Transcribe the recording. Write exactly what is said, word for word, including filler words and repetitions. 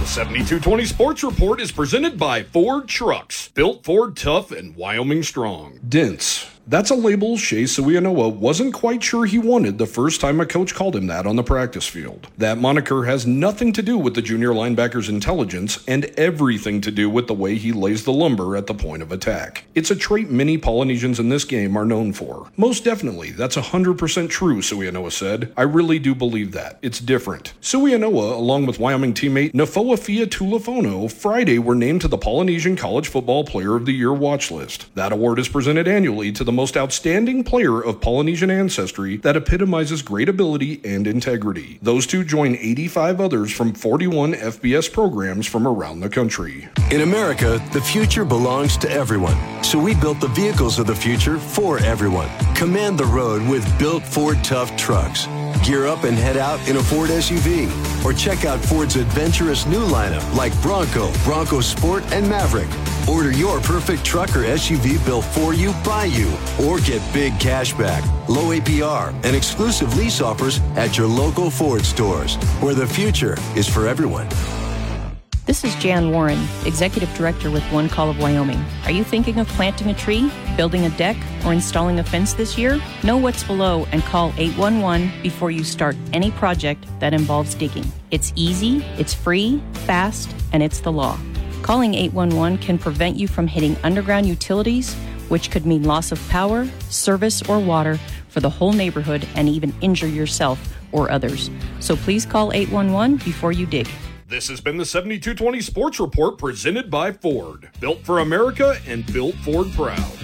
The seventy-two twenty Sports Report is presented by Ford Trucks. Built Ford tough and Wyoming strong. Dense. That's a label Shea Suianoa wasn't quite sure he wanted the first time a coach called him that on the practice field. That moniker has nothing to do with the junior linebacker's intelligence and everything to do with the way he lays the lumber at the point of attack. It's a trait many Polynesians in this game are known for. Most definitely, that's one hundred percent true, Suianoa said. I really do believe that. It's different. Suianoa, along with Wyoming teammate Nafoafia Tulafono, Friday were named to the Polynesian College Football Player of the Year watch list. That award is presented annually to the most outstanding player of Polynesian ancestry that epitomizes great ability and integrity. Those two join eighty-five others from forty-one F B S programs from around the country. In America, the future belongs to everyone. So we built the vehicles of the future for everyone. Command the road with built Ford Tough trucks. Gear up and head out in a Ford S U V. Or check out Ford's adventurous new lineup like Bronco, Bronco Sport, and Maverick. Order your perfect truck or S U V built for you, by you. Or get big cash back, low A P R, and exclusive lease offers at your local Ford stores, where the future is for everyone. This is Jan Warren, Executive Director with One Call of Wyoming. Are you thinking of planting a tree, building a deck, or installing a fence this year? Know what's below and call eight one one before you start any project that involves digging. It's easy, it's free, fast, and it's the law. Calling eight one one can prevent you from hitting underground utilities, which could mean loss of power, service, or water for the whole neighborhood and even injure yourself or others. So please call eight one one before you dig. This has been the seventy-two twenty Sports Report presented by Ford. Built for America and built Ford proud.